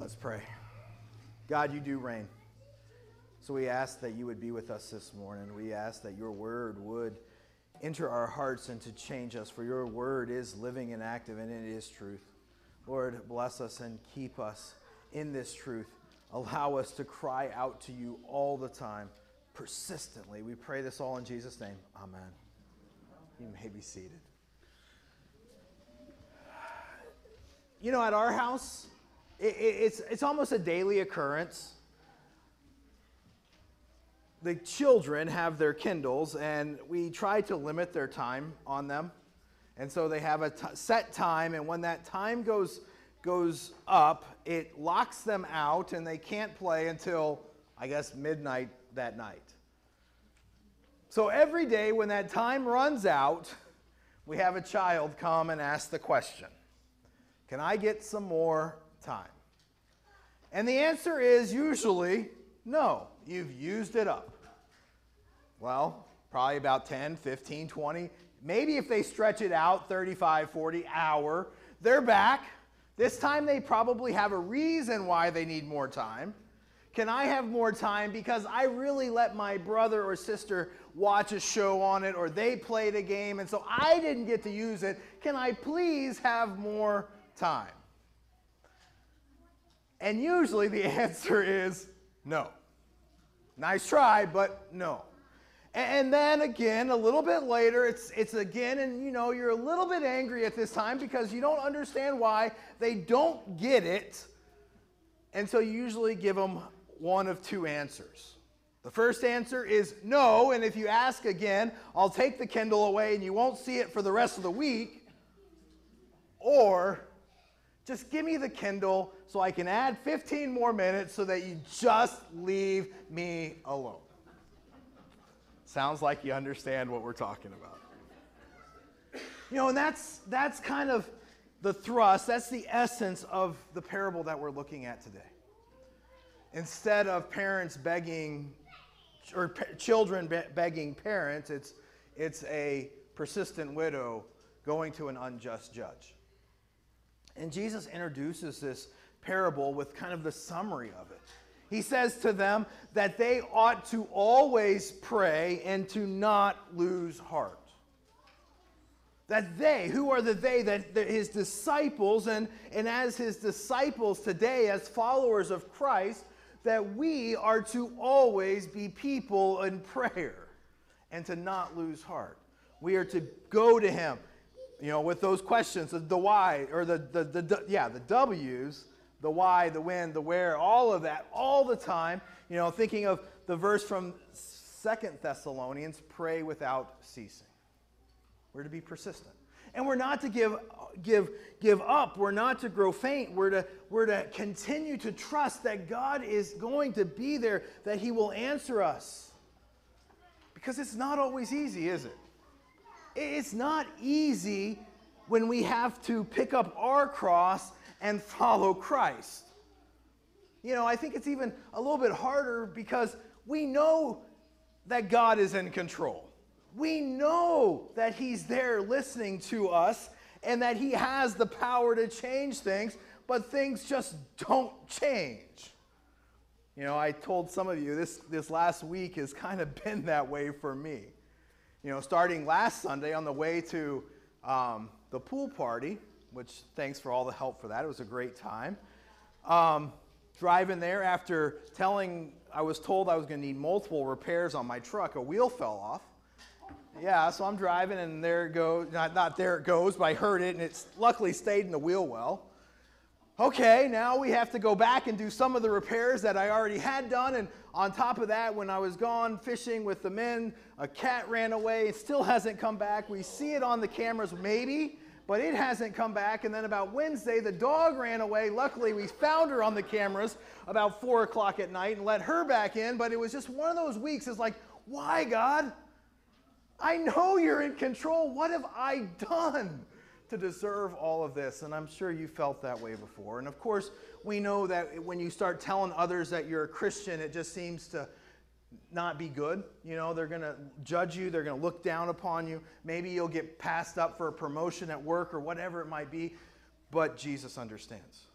Let's pray. God, you do reign. So we ask that you would be with us this morning. We ask that your word would enter our hearts and to change us, for your word is living and active, and it is truth. Lord, bless us and keep us in this truth. Allow us to cry out to you all the time, persistently. We pray this all in Jesus' name. Amen. You may be seated. You know, at our house, it's almost a daily occurrence. The children have their Kindles, and we try to limit their time on them. And so they have a set time, and when that time goes up, it locks them out, and they can't play until, I guess, midnight that night. So every day when that time runs out, we have a child come and ask the question, can I get some more time? And the answer is usually, no, you've used it up. Well, probably about 10, 15, 20, maybe if they stretch it out, 35, 40 hour, they're back. This time they probably have a reason why they need more time. Can I have more time because I really let my brother or sister watch a show on it, or they played a game and so I didn't get to use it? Can I please have more time? And usually the answer is no. Nice try, but no. And then again, a little bit later, it's again, and you know, you're a little bit angry at this time because you don't understand why they don't get it. And so you usually give them one of two answers. The first answer is no, and if you ask again, I'll take the Kindle away and you won't see it for the rest of the week. Or, just give me the Kindle so I can add 15 more minutes so that you just leave me alone. Sounds like you understand what we're talking about. You know, and that's kind of the thrust, that's the essence of the parable that we're looking at today. Instead of parents begging, or children begging parents, it's a persistent widow going to an unjust judge. And Jesus introduces this parable with kind of the summary of it. He says to them that they ought to always pray and to not lose heart. That they, who are the they? That his disciples, and as his disciples today, as followers of Christ, that we are to always be people in prayer and to not lose heart. We are to go to him, you know, with those questions, the why, or the W's, the why, the when, the where, all of that, all the time. You know, thinking of the verse from 2 Thessalonians, pray without ceasing. We're to be persistent. And we're not to give up. We're not to grow faint. We're to continue to trust that God is going to be there, that he will answer us. Because it's not always easy, is it? It's not easy when we have to pick up our cross and follow Christ. You know, I think it's even a little bit harder because we know that God is in control. We know that he's there listening to us and that he has the power to change things, but things just don't change. You know, I told some of you this last week has kind of been that way for me. You know, starting last Sunday on the way to the pool party, which thanks for all the help for that. It was a great time. Driving there after I was told I was going to need multiple repairs on my truck. A wheel fell off. Yeah, so I'm driving and there it goes. Not there it goes, but I heard it and it's luckily stayed in the wheel well. Okay, now we have to go back and do some of the repairs that I already had done. And on top of that, when I was gone fishing with the men, a cat ran away. It still hasn't come back. We see it on the cameras maybe, but it hasn't come back. And then about Wednesday, the dog ran away. Luckily, we found her on the cameras about 4 o'clock at night and let her back in. But it was just one of those weeks. It's like, why, God? I know you're in control. What have I done to deserve all of this? And I'm sure you felt that way before. And of course, we know that when you start telling others that you're a Christian, it just seems to not be good. You know, they're going to judge you. They're going to look down upon you. Maybe you'll get passed up for a promotion at work or whatever it might be. But Jesus understands.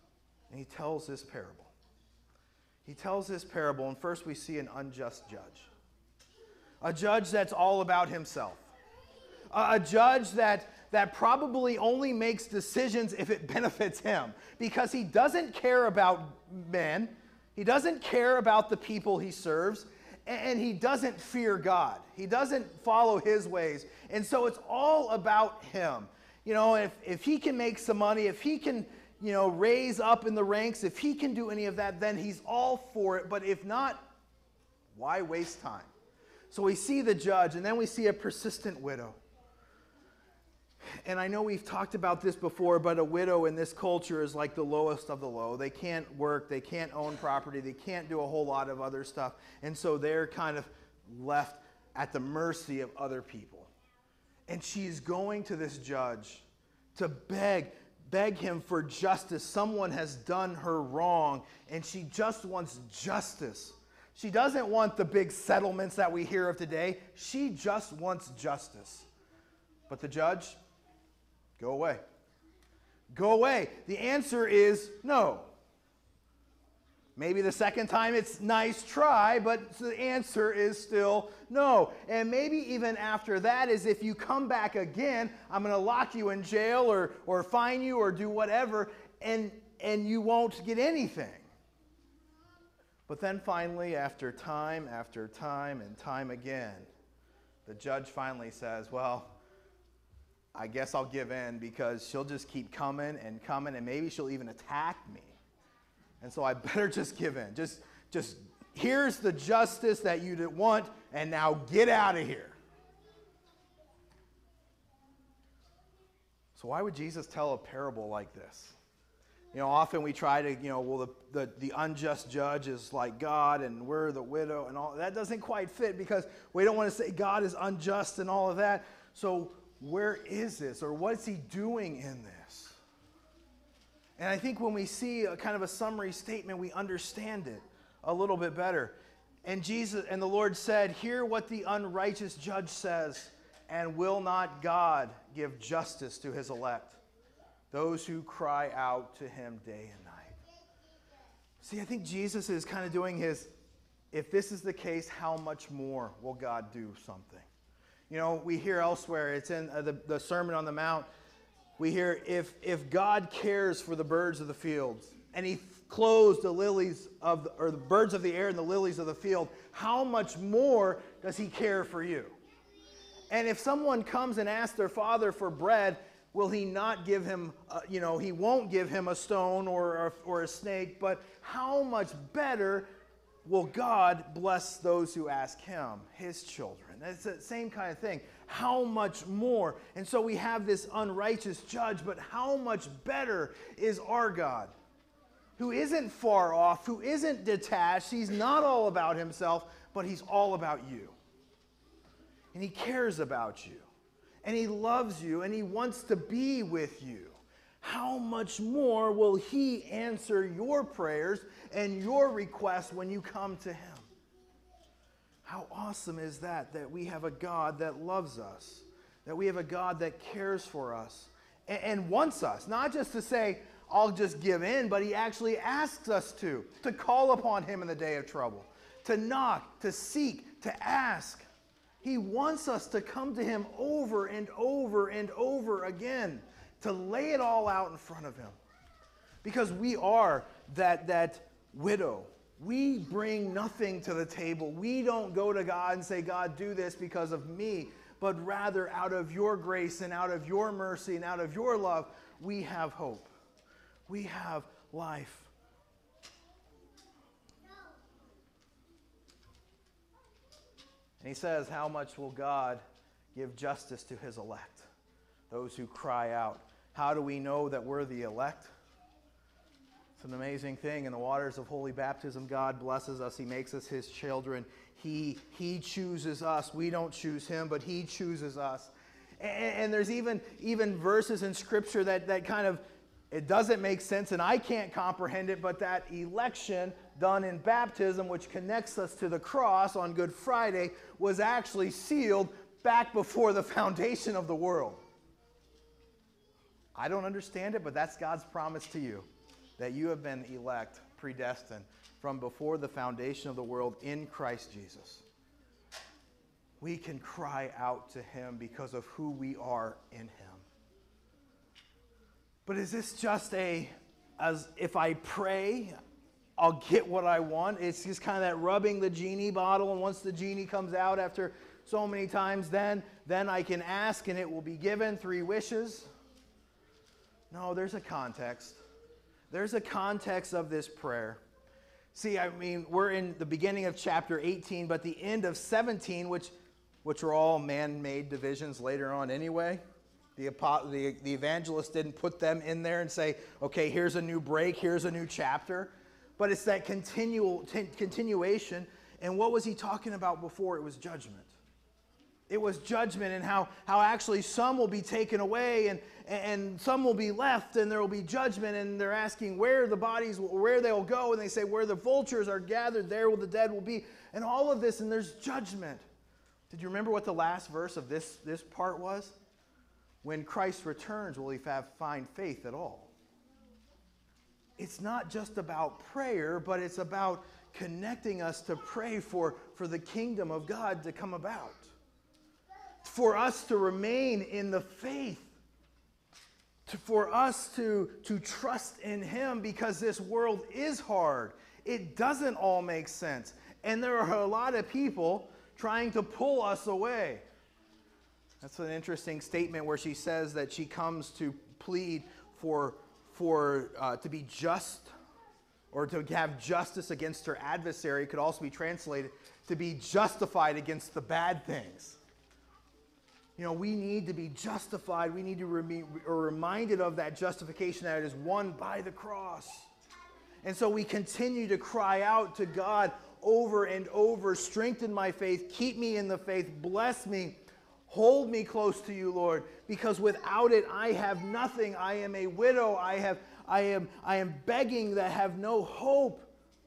And he tells this parable. He tells this parable, and first we see an unjust judge. A judge that's all about himself. A judge that probably only makes decisions if it benefits him, because he doesn't care about men, he doesn't care about the people he serves, and he doesn't fear God. He doesn't follow his ways, and so it's all about him. You know, if he can make some money, if he can, you know, raise up in the ranks, if he can do any of that, then he's all for it. But if not, why waste time? So we see the judge, and then we see a persistent widow. And I know we've talked about this before, but a widow in this culture is like the lowest of the low. They can't work, they can't own property, they can't do a whole lot of other stuff. And so they're kind of left at the mercy of other people. And she's going to this judge to beg him for justice. Someone has done her wrong, and she just wants justice. She doesn't want the big settlements that we hear of today. She just wants justice. But the judge, go away. Go away. The answer is no. Maybe the second time it's nice try, but the answer is still no. And maybe even after that is, if you come back again, I'm going to lock you in jail or fine you or do whatever, and you won't get anything. But then finally, after time and time again, the judge finally says, well, I guess I'll give in, because she'll just keep coming, and maybe she'll even attack me. And so I better just give in. Just here's the justice that you didn't want, and now get out of here. So why would Jesus tell a parable like this? You know, often we try to, you know, well, the unjust judge is like God, and we're the widow, and all that doesn't quite fit, because we don't want to say God is unjust and all of that. So where is this, or what is he doing in this? And I think when we see a kind of a summary statement, we understand it a little bit better. And Jesus and the Lord said, hear what the unrighteous judge says, and will not God give justice to his elect, those who cry out to him day and night? See, I think Jesus is kind of doing his, if this is the case, how much more will God do something? You know, we hear elsewhere, it's in the Sermon on the Mount, we hear, if God cares for the birds of the fields, and he clothes the lilies or the birds of the air and the lilies of the field, how much more does he care for you? And if someone comes and asks their father for bread, will he not give him, he won't give him a stone or a snake, but how much better will God bless those who ask him, his children? It's the same kind of thing. How much more? And so we have this unrighteous judge, but how much better is our God, who isn't far off, who isn't detached. He's not all about himself, but he's all about you. And he cares about you. And he loves you, and he wants to be with you. How much more will he answer your prayers and your requests when you come to him? How awesome is that we have a God that loves us, that we have a God that cares for us and wants us, not just to say, I'll just give in, but he actually asks us to call upon him in the day of trouble, to knock, to seek, to ask. He wants us to come to him over and over and over again, to lay it all out in front of him. Because we are that widow. We bring nothing to the table. We don't go to God and say, God, do this because of me. But rather, out of your grace and out of your mercy and out of your love, we have hope. We have life. And he says, how much will God give justice to his elect, those who cry out? How do we know that we're the elect? It's an amazing thing. In the waters of holy baptism, God blesses us. He makes us his children. He chooses us. We don't choose him, but he chooses us. And there's even verses in Scripture that kind of, it doesn't make sense, and I can't comprehend it, but that election done in baptism, which connects us to the cross on Good Friday, was actually sealed back before the foundation of the world. I don't understand it, but that's God's promise to you. that you have been elect, predestined, from before the foundation of the world in Christ Jesus. We can cry out to him because of who we are in him. But is this just as if I pray, I'll get what I want? It's just kind of that rubbing the genie bottle, and once the genie comes out after so many times, then I can ask and it will be given, 3 wishes. No, there's a context. There's a context of this prayer. See, I mean, we're in the beginning of chapter 18, but the end of 17, which are all man-made divisions later on anyway. The evangelist didn't put them in there and say, okay, here's a new break, here's a new chapter. But it's that continuation. And what was he talking about before? It was judgment. It was judgment, and how actually some will be taken away and some will be left, and there will be judgment. And they're asking where the bodies, where they'll go. And they say where the vultures are gathered, there will the dead will be. And all of this, and there's judgment. Did you remember what the last verse of this part was? When Christ returns, will he find faith at all? It's not just about prayer, but it's about connecting us to pray for the kingdom of God to come about. For us to remain in the faith. For us to trust in him, because this world is hard. It doesn't all make sense. And there are a lot of people trying to pull us away. That's an interesting statement where she says that she comes to plead for to be just, or to have justice against her adversary. It could also be translated to be justified against the bad things. You know, we need to be justified. We need to be reminded of that justification that is won by the cross. And so we continue to cry out to God over and over, strengthen my faith, keep me in the faith, bless me, hold me close to you, Lord, because without it I have nothing. I am a widow. I am begging that have no hope.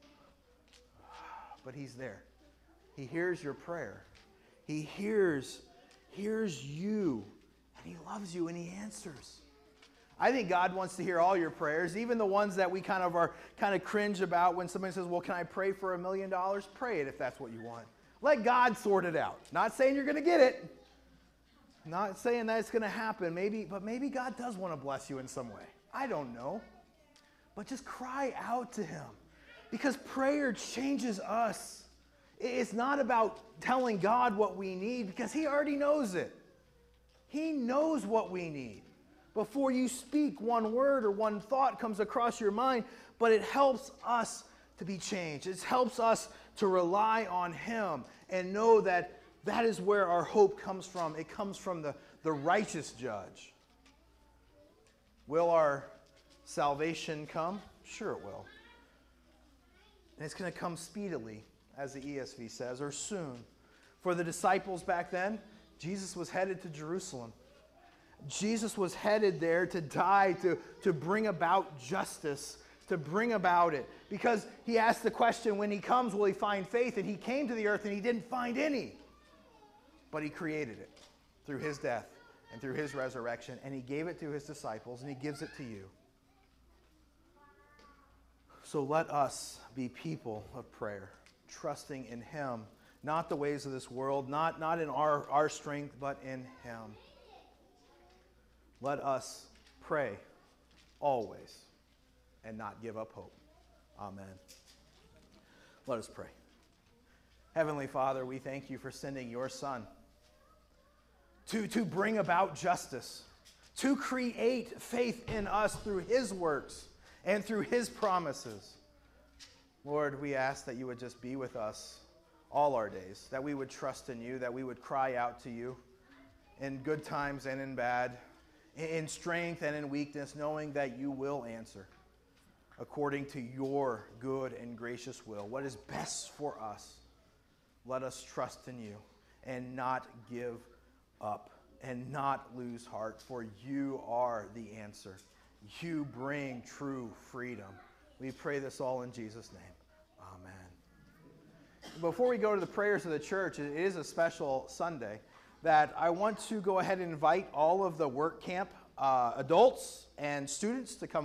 But he's there. He hears your prayer. He hears you, and he loves you, and he answers. I think God wants to hear all your prayers, even the ones that we kind of cringe about when somebody says, well, can I pray for $1 million? Pray it if that's what you want. Let God sort it out. Not saying you're going to get it. Not saying that it's going to happen. But maybe God does want to bless you in some way. I don't know. But just cry out to him, because prayer changes us. It's not about telling God what we need, because he already knows it. He knows what we need before you speak one word or one thought comes across your mind. But it helps us to be changed. It helps us to rely on him and know that that is where our hope comes from. It comes from the righteous judge. Will our salvation come? Sure it will. And it's going to come speedily, as the ESV says, or soon. For the disciples back then, Jesus was headed to Jerusalem. Jesus was headed there to die, to bring about justice, to bring about it. Because he asked the question, when he comes, will he find faith? And he came to the earth and he didn't find any. But he created it through his death and through his resurrection. And he gave it to his disciples, and he gives it to you. So let us be people of prayer, trusting in him, not the ways of this world, not in our strength, but in him. Let us pray always and not give up hope. Amen. Let us pray. Heavenly Father, we thank you for sending your Son to bring about justice, to create faith in us through his works and through his promises. Lord, we ask that you would just be with us all our days, that we would trust in you, that we would cry out to you in good times and in bad, in strength and in weakness, knowing that you will answer according to your good and gracious will. What is best for us, let us trust in you and not give up and not lose heart, for you are the answer. You bring true freedom. We pray this all in Jesus' name. Amen. Before we go to the prayers of the church, it is a special Sunday that I want to go ahead and invite all of the work camp adults and students to come